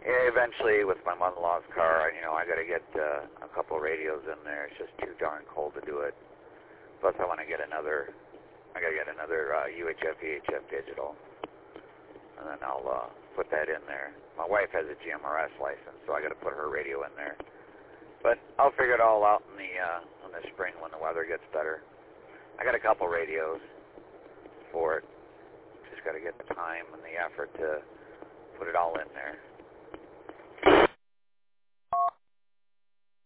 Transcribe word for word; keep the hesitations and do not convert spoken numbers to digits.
Yeah, eventually, with my mother-in-law's car, you know, I got to get uh, a couple radios in there. It's just too darn cold to do it. Plus, I want to get another. I got to get another uh, U H F V H F digital, and then I'll uh, put that in there. My wife has a G M R S license, so I got to put her radio in there. But I'll figure it all out in the uh, in the spring when the weather gets better. I got a couple radios for it. Just got to get the time and the effort to put it all in there.